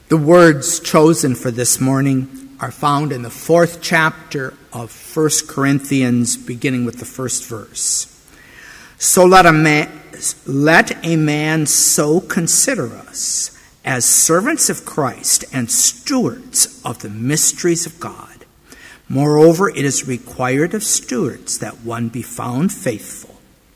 The words chosen for this morning are found in the 4th chapter of 1 Corinthians, beginning with the first verse. So let a man so consider us as servants of Christ and stewards of the mysteries of God. Moreover, it is required of stewards that one be found faithful.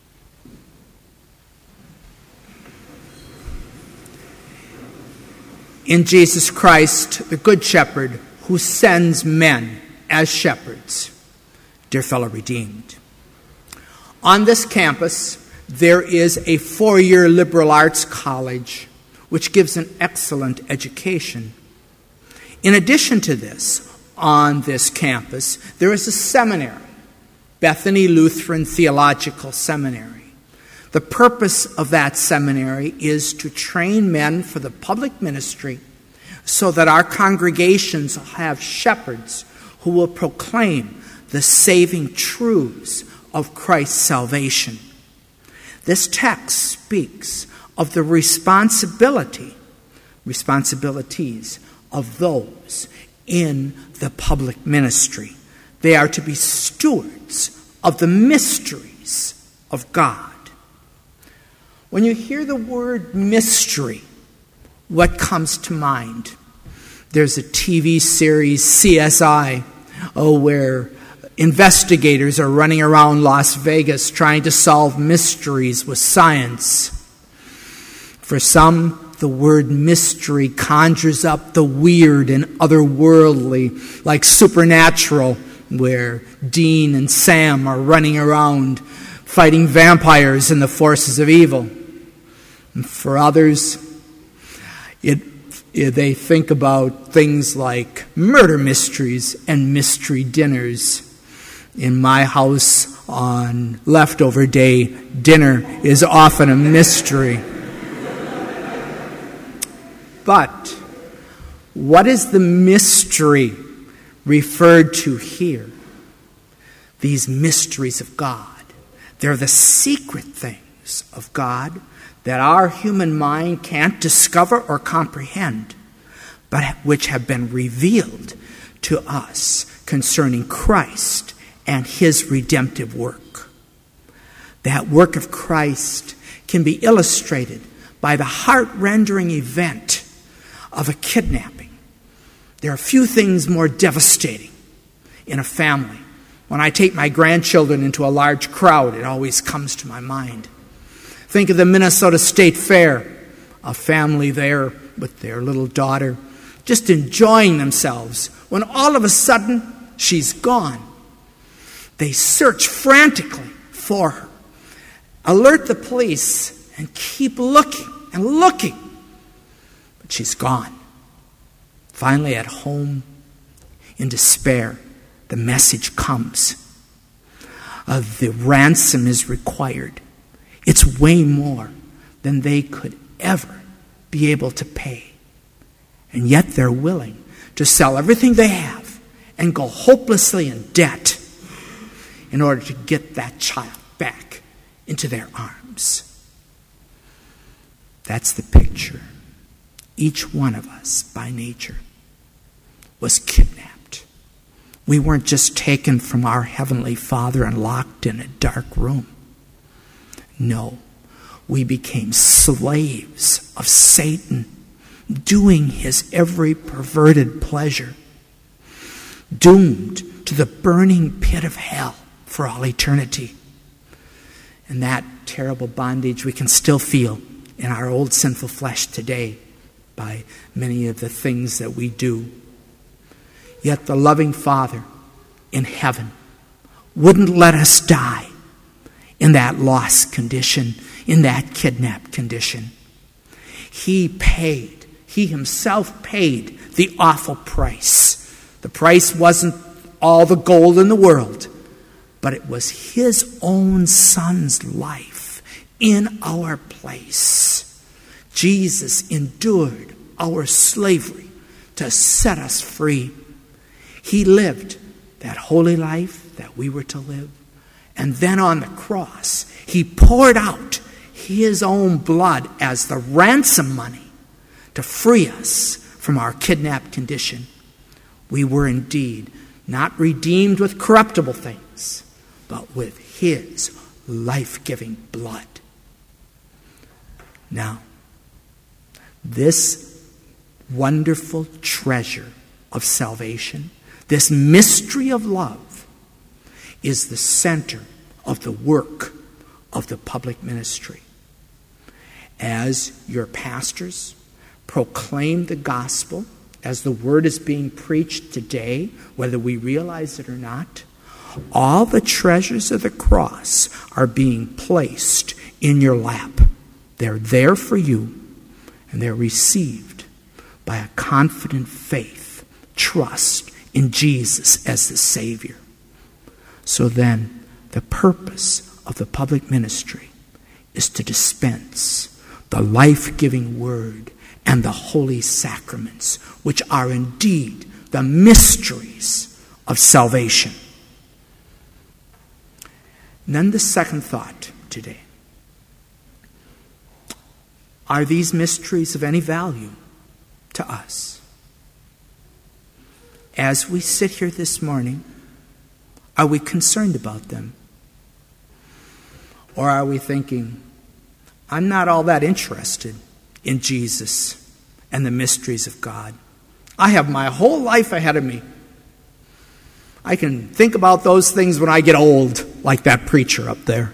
In Jesus Christ, the Good Shepherd, who sends men as shepherds, dear fellow redeemed. On this campus, there is a 4-year liberal arts college which gives an excellent education. In addition to this, on this campus, there is a seminary, Bethany Lutheran Theological Seminary. The purpose of that seminary is to train men for the public ministry so that our congregations will have shepherds who will proclaim the saving truths of Christ's salvation. This text speaks of the responsibilities of those in the public ministry. They are to be stewards of the mysteries of God. When you hear the word mystery, what comes to mind? There's a TV series, CSI, where investigators are running around Las Vegas trying to solve mysteries with science. For some, the word mystery conjures up the weird and otherworldly, like Supernatural, where Dean and Sam are running around fighting vampires and the forces of evil. And for others, they think about things like murder mysteries and mystery dinners. In my house, on leftover day, dinner is often a mystery. But what is the mystery referred to here? These mysteries of God. They're the secret things of God that our human mind can't discover or comprehend, but which have been revealed to us concerning Christ and his redemptive work. That work of Christ can be illustrated by the heart-rending event of a kidnapping. There are few things more devastating in a family. When I take my grandchildren into a large crowd, it always comes to my mind. Think of the Minnesota State Fair, a family there with their little daughter, just enjoying themselves, when all of a sudden she's gone. They search frantically for her, alert the police, and keep looking and looking. But she's gone. Finally, at home, in despair, the message comes. The ransom is required. It's way more than they could ever be able to pay. And yet they're willing to sell everything they have and go hopelessly in debt in order to get that child back into their arms. That's the picture. Each one of us, by nature, was kidnapped. We weren't just taken from our Heavenly Father and locked in a dark room. No, we became slaves of Satan, doing his every perverted pleasure, doomed to the burning pit of hell for all eternity. And that terrible bondage we can still feel in our old sinful flesh today by many of the things that we do. Yet the loving Father in heaven wouldn't let us die in that lost condition, in that kidnapped condition. He himself paid the awful price. The price wasn't all the gold in the world, but it was his own Son's life in our place. Jesus endured our slavery to set us free. He lived that holy life that we were to live. And then on the cross, he poured out his own blood as the ransom money to free us from our kidnapped condition, we were indeed not redeemed with corruptible things, but with his life-giving blood. Now, this wonderful treasure of salvation, this mystery of love, is the center of the work of the public ministry. As your pastors proclaim the gospel, as the word is being preached today, whether we realize it or not, all the treasures of the cross are being placed in your lap. They're there for you, and they're received by a confident faith, trust in Jesus as the Savior. So then, the purpose of the public ministry is to dispense the life-giving word and the holy sacraments, which are indeed the mysteries of salvation. And then the second thought today. Are these mysteries of any value to us? As we sit here this morning, are we concerned about them? Or are we thinking, I'm not all that interested in Jesus and the mysteries of God. I have my whole life ahead of me. I can think about those things when I get old, like that preacher up there.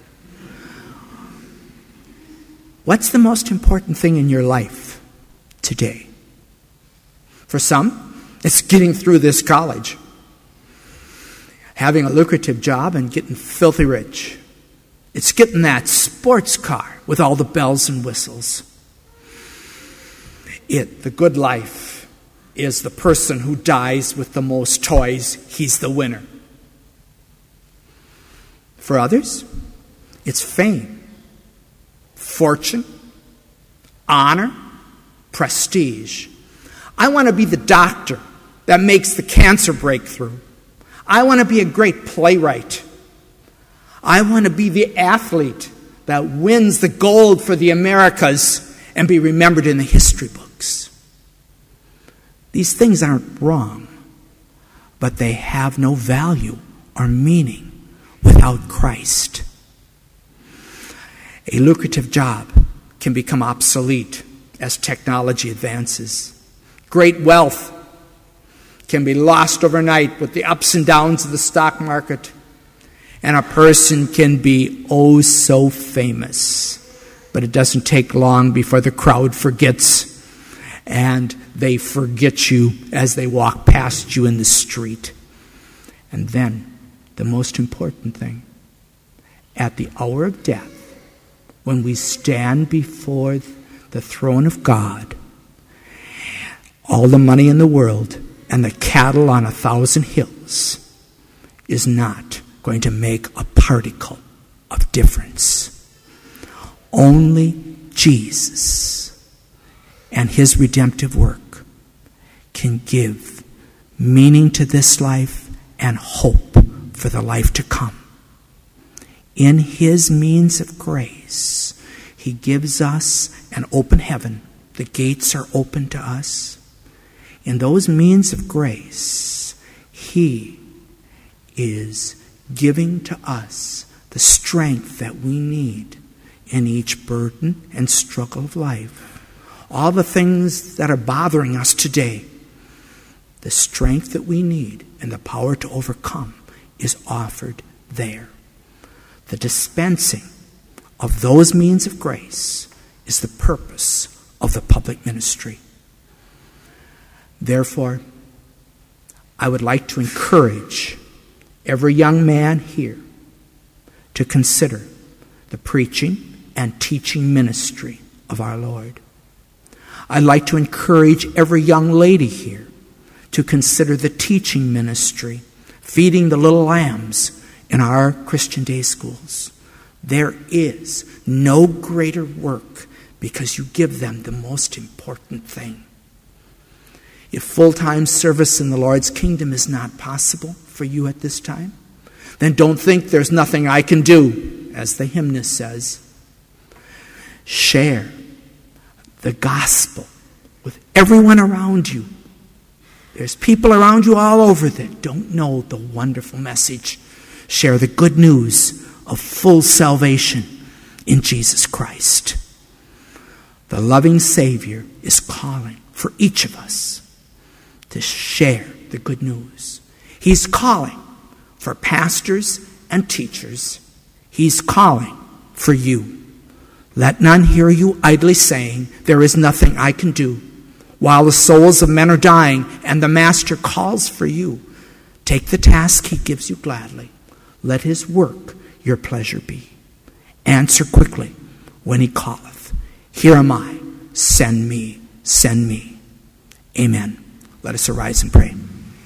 What's the most important thing in your life today? For some, it's getting through this college, having a lucrative job and getting filthy rich. It's getting that sports car with all the bells and whistles. The good life is the person who dies with the most toys. He's the winner. For others, it's fame, fortune, honor, prestige. I want to be the doctor that makes the cancer breakthrough. I want to be a great playwright. I want to be the athlete that wins the gold for the Americas and be remembered in the history books. These things aren't wrong, but they have no value or meaning without Christ. A lucrative job can become obsolete as technology advances. Great wealth can be lost overnight with the ups and downs of the stock market. And a person can be oh so famous. But it doesn't take long before the crowd forgets, and they forget you as they walk past you in the street. And then, the most important thing, at the hour of death, when we stand before the throne of God, all the money in the world and the cattle on 1,000 hills is not going to make a particle of difference. Only Jesus and his redemptive work can give meaning to this life and hope for the life to come. In his means of grace, he gives us an open heaven. The gates are open to us. In those means of grace, he is giving to us the strength that we need in each burden and struggle of life. All the things that are bothering us today, the strength that we need and the power to overcome is offered there. The dispensing of those means of grace is the purpose of the public ministry. Therefore, I would like to encourage every young man here to consider the preaching and teaching ministry of our Lord. I'd like to encourage every young lady here to consider the teaching ministry, feeding the little lambs in our Christian day schools. There is no greater work because you give them the most important thing. If full-time service in the Lord's kingdom is not possible for you at this time, then don't think there's nothing I can do, as the hymnist says. Share the gospel with everyone around you. There's people around you all over that don't know the wonderful message. Share the good news of full salvation in Jesus Christ. The loving Savior is calling for each of us to share the good news. He's calling for pastors and teachers. He's calling for you. Let none hear you idly saying, there is nothing I can do, while the souls of men are dying and the Master calls for you. Take the task he gives you gladly. Let his work your pleasure be. Answer quickly when he calleth. Here am I. Send me. Send me. Amen. Let us arise and pray.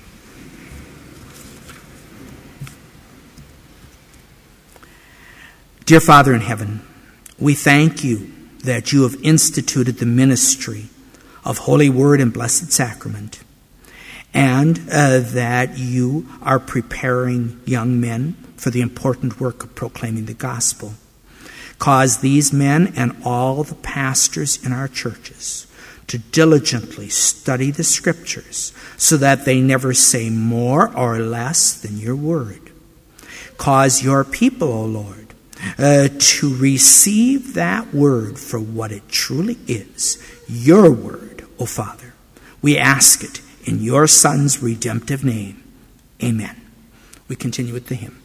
Dear Father in heaven, we thank you that you have instituted the ministry of Holy Word and Blessed Sacrament, and that you are preparing young men for the important work of proclaiming the gospel. Cause these men and all the pastors in our churches to diligently study the Scriptures so that they never say more or less than your word. Cause your people, O Lord, to receive that word for what it truly is, your word, O Father. We ask it in your Son's redemptive name. Amen. We continue with the hymn.